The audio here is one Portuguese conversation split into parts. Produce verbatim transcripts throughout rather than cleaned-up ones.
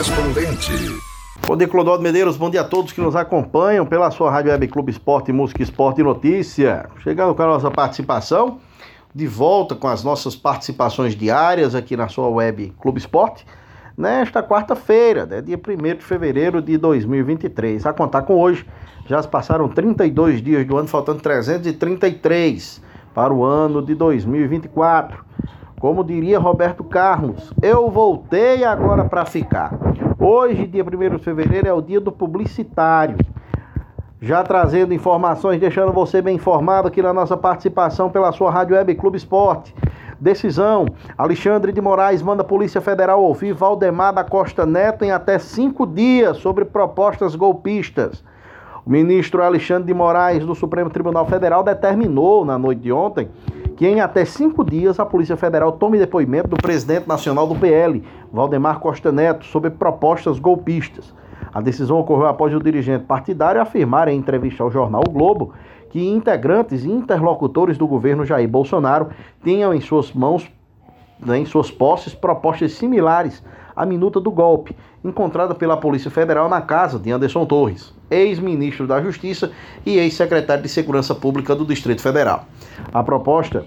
Correspondente. Bom dia, Clodoaldo Medeiros, bom dia a todos que nos acompanham pela sua Rádio Web Clube Esporte, Música, Esporte e Notícia. Chegando com a nossa participação, de volta com as nossas participações diárias aqui na sua Web Clube Esporte, nesta quarta-feira, né, dia primeiro de fevereiro de dois mil e vinte e três. A contar com hoje, já se passaram trinta e dois dias do ano, faltando trezentos e trinta e três para o ano de dois mil e vinte e quatro. Como diria Roberto Carlos, eu voltei agora para ficar. Hoje, dia primeiro de fevereiro, é o dia do publicitário. Já trazendo informações, deixando você bem informado aqui na nossa participação pela sua Rádio Web Clube Esporte. Decisão: Alexandre de Moraes manda a Polícia Federal ouvir Valdemar da Costa Neto em até cinco dias sobre propostas golpistas. O ministro Alexandre de Moraes do Supremo Tribunal Federal determinou na noite de ontem que em até cinco dias a Polícia Federal tome depoimento do presidente nacional do P L, Valdemar Costa Neto, sobre propostas golpistas. A decisão ocorreu após o dirigente partidário afirmar em entrevista ao jornal O Globo que integrantes e interlocutores do governo Jair Bolsonaro tinham em suas mãos, né, em suas posses, propostas similares à minuta do golpe, encontrada pela Polícia Federal na casa de Anderson Torres, ex-ministro da Justiça e ex-secretário de Segurança Pública do Distrito Federal. A proposta,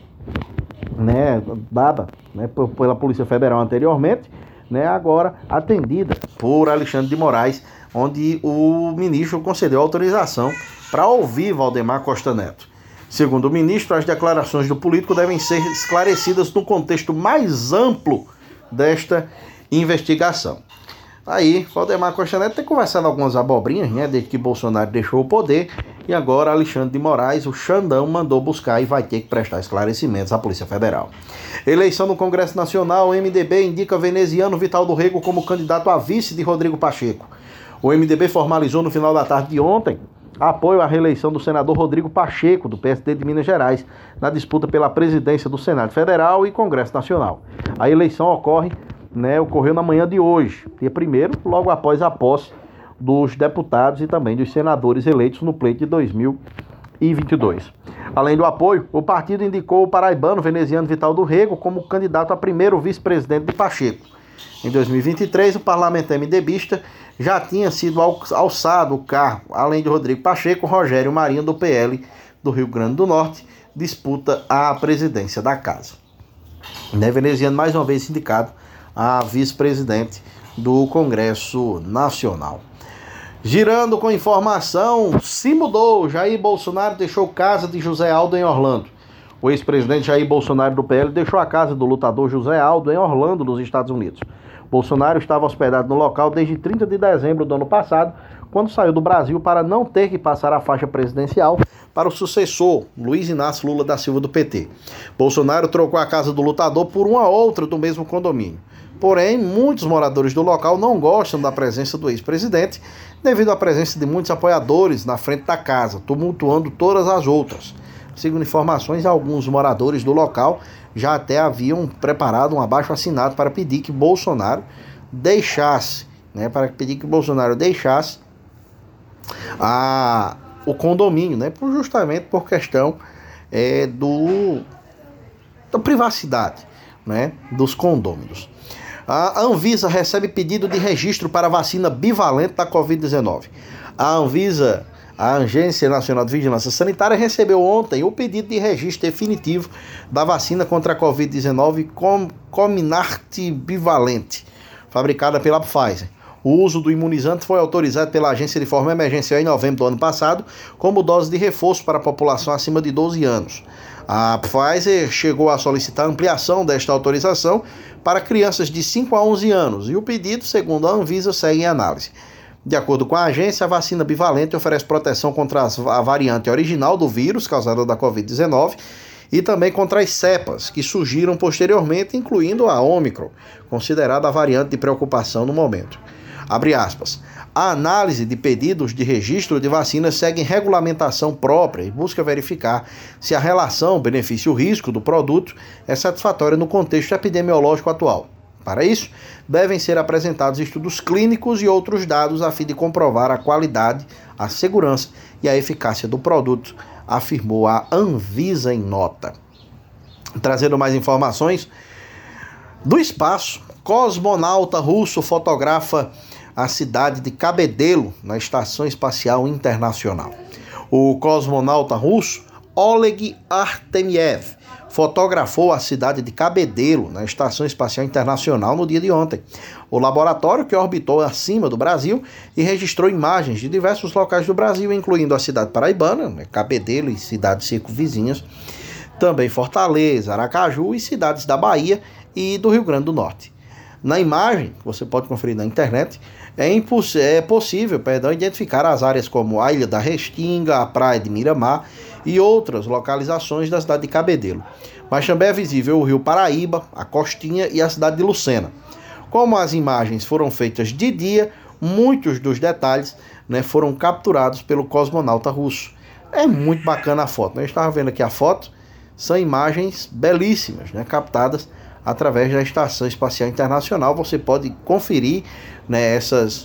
né, dada, né, pela Polícia Federal anteriormente, né, agora atendida por Alexandre de Moraes, onde o ministro concedeu autorização para ouvir Valdemar Costa Neto. Segundo o ministro, as declarações do político devem ser esclarecidas no contexto mais amplo desta investigação. Aí, Valdemar Costa Neto tem conversado algumas abobrinhas, né, desde que Bolsonaro deixou o poder, e agora Alexandre de Moraes, o Xandão, mandou buscar e vai ter que prestar esclarecimentos à Polícia Federal. Eleição no Congresso Nacional, o M D B indica veneziano Vital do Rego como candidato a vice de Rodrigo Pacheco. O M D B formalizou no final da tarde de ontem apoio à reeleição do senador Rodrigo Pacheco, do P S D de Minas Gerais, na disputa pela presidência do Senado Federal e Congresso Nacional. A eleição ocorre, né, ocorreu na manhã de hoje, dia primeiro, logo após a posse dos deputados e também dos senadores eleitos no pleito de dois mil e vinte e dois. Além do apoio, o partido indicou o paraibano veneziano Vital do Rego como candidato a primeiro vice-presidente de Pacheco. Em dois mil e vinte e três, o parlamentar MDBista já tinha sido alçado o cargo. Além de Rodrigo Pacheco, Rogério Marinho, do P L do Rio Grande do Norte, disputa a presidência da casa. Né, veneziano mais uma vez indicado a vice-presidente do Congresso Nacional. Girando com informação, se mudou. Jair Bolsonaro deixou casa de José Aldo em Orlando. O ex-presidente Jair Bolsonaro do P L deixou a casa do lutador José Aldo em Orlando, nos Estados Unidos. Bolsonaro estava hospedado no local desde trinta de dezembro do ano passado, quando saiu do Brasil para não ter que passar a faixa presidencial para o sucessor, Luiz Inácio Lula da Silva, do P T. Bolsonaro trocou a casa do lutador por uma outra do mesmo condomínio. Porém, muitos moradores do local não gostam da presença do ex-presidente, devido à presença de muitos apoiadores na frente da casa, tumultuando todas as outras. Segundo informações, alguns moradores do local já até haviam preparado um abaixo-assinado para pedir que Bolsonaro deixasse, né, para pedir que Bolsonaro deixasse a, o condomínio, né, justamente por questão é, do, da privacidade, né, dos condôminos. A Anvisa recebe pedido de registro para a vacina bivalente da covid dezenove. A Anvisa, a Agência Nacional de Vigilância Sanitária, recebeu ontem o pedido de registro definitivo da vacina contra a covid dezenove Comirnaty bivalente, fabricada pela Pfizer. O uso do imunizante foi autorizado pela agência de forma emergencial em novembro do ano passado, como dose de reforço para a população acima de doze anos. A Pfizer chegou a solicitar ampliação desta autorização para crianças de cinco a onze anos, e o pedido, segundo a Anvisa, segue em análise. De acordo com a agência, a vacina bivalente oferece proteção contra a variante original do vírus, causada da covid dezenove, e também contra as cepas, que surgiram posteriormente, incluindo a Ômicron, considerada a variante de preocupação no momento. Abre aspas. A análise de pedidos de registro de vacinas segue em regulamentação própria e busca verificar se a relação benefício-risco do produto é satisfatória no contexto epidemiológico atual. Para isso, devem ser apresentados estudos clínicos e outros dados a fim de comprovar a qualidade, a segurança e a eficácia do produto, afirmou a Anvisa em nota. Trazendo mais informações do espaço, Cosmonauta russo fotografa a cidade de Cabedelo, na Estação Espacial Internacional. O cosmonauta russo Oleg Artemiev fotografou a cidade de Cabedelo, na Estação Espacial Internacional, no dia de ontem. O laboratório, que orbitou acima do Brasil e registrou imagens de diversos locais do Brasil, incluindo a cidade paraibana, né, Cabedelo e cidades circunvizinhas, também Fortaleza, Aracaju e cidades da Bahia e do Rio Grande do Norte. Na imagem, você pode conferir na internet, é, imposs- é possível perdão, identificar as áreas como a Ilha da Restinga, a Praia de Miramar e outras localizações da cidade de Cabedelo. Mas também é visível o Rio Paraíba, a Costinha e a cidade de Lucena. Como as imagens foram feitas de dia, muitos dos detalhes, né, foram capturados pelo cosmonauta russo. É muito bacana a foto. Eu estava vendo aqui a foto, são imagens belíssimas, né, captadas através da Estação Espacial Internacional. Você pode conferir, né, essas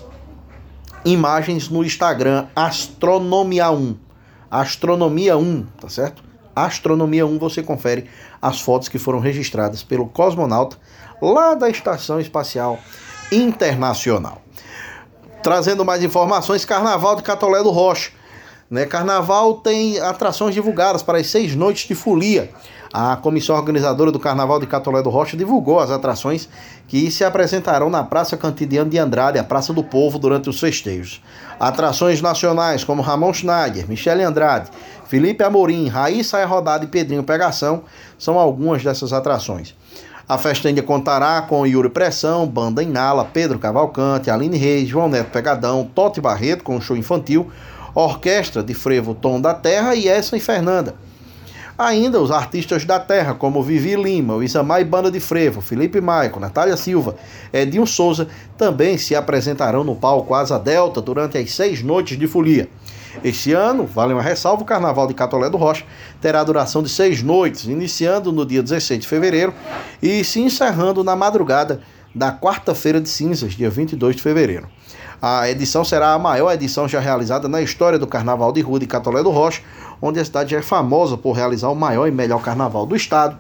imagens no Instagram Astronomia um. Astronomia um, tá certo? Astronomia um, você confere as fotos que foram registradas pelo cosmonauta lá da Estação Espacial Internacional. Trazendo mais informações, Carnaval de Catolé do Rocha. Né? Carnaval tem atrações divulgadas para as seis noites de folia. A comissão organizadora do Carnaval de Catolé do Rocha divulgou as atrações que se apresentarão na Praça Cantidiano de Andrade, a Praça do Povo, durante os festejos. Atrações nacionais como Ramon Schneider, Michele Andrade, Felipe Amorim, Raíssa é Rodada e Pedrinho Pegação são algumas dessas atrações. A festa ainda contará com Yuri Pressão, Banda Inala, Pedro Cavalcante, Aline Reis, João Neto Pegadão, Totti Barreto com show infantil, Orquestra de Frevo Tom da Terra e Essa e Fernanda. Ainda os artistas da terra, como Vivi Lima, o Isamar e Banda de Frevo, Felipe Maico, Natália Silva, Edinho Souza, também se apresentarão no palco Asa Delta durante as seis noites de folia. Este ano, vale uma ressalva, o Carnaval de Catolé do Rocha terá duração de seis noites, iniciando no dia dezesseis de fevereiro e se encerrando na madrugada da quarta-feira de cinzas, dia vinte e dois de fevereiro. A edição será a maior edição já realizada na história do Carnaval de Rua de Catolé do Rocha, onde a cidade já é famosa por realizar o maior e melhor carnaval do estado.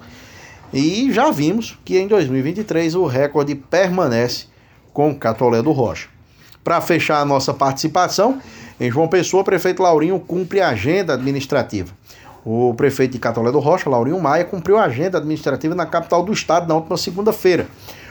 E já vimos que em dois mil e vinte e três o recorde permanece com Catolé do Rocha. Para fechar a nossa participação, em João Pessoa, o prefeito Laurinho cumpre a agenda administrativa. O prefeito de Catolé do Rocha, Laurinho Maia, cumpriu a agenda administrativa na capital do estado na última segunda-feira.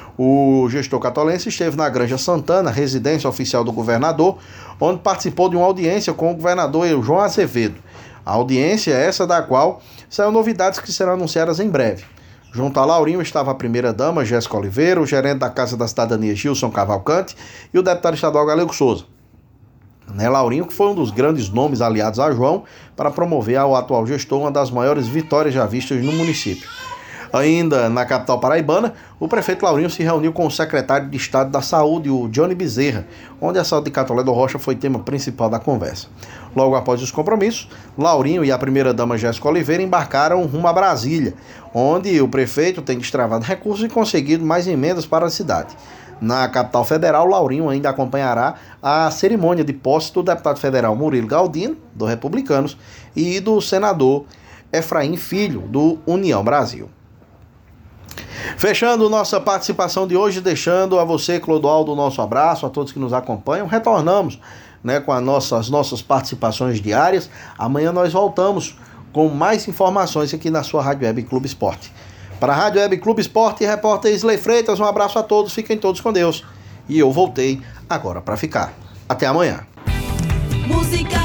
O gestor catolense esteve na Granja Santana, residência oficial do governador, onde participou de uma audiência com o governador João Azevedo. A audiência é essa da qual são novidades que serão anunciadas em breve. Junto a Laurinho estava a primeira-dama, Jéssica Oliveira, o gerente da Casa da Cidadania, Gilson Cavalcante, e o deputado estadual Galego Souza. Né, Laurinho, que foi um dos grandes nomes aliados a João para promover ao atual gestor uma das maiores vitórias já vistas no município. Ainda na capital paraibana, o prefeito Laurinho se reuniu com o secretário de Estado da Saúde, o Johnny Bezerra, onde a saúde de Catolé do Rocha foi tema principal da conversa. Logo após os compromissos, Laurinho e a primeira-dama Jéssica Oliveira embarcaram rumo a Brasília, onde o prefeito tem destravado recursos e conseguido mais emendas para a cidade. Na capital federal, Laurinho ainda acompanhará a cerimônia de posse do deputado federal Murilo Galdino, do Republicanos, e do senador Efraim Filho, do União Brasil. Fechando nossa participação de hoje, deixando a você, Clodoaldo, o nosso abraço, a todos que nos acompanham. Retornamos, né, com a nossa, as nossas participações diárias. Amanhã nós voltamos com mais informações aqui na sua Rádio Web Clube Esporte. Para a Rádio Web Clube Esporte, repórter Isley Freitas, um abraço a todos, fiquem todos com Deus. E eu voltei agora para ficar. Até amanhã. Música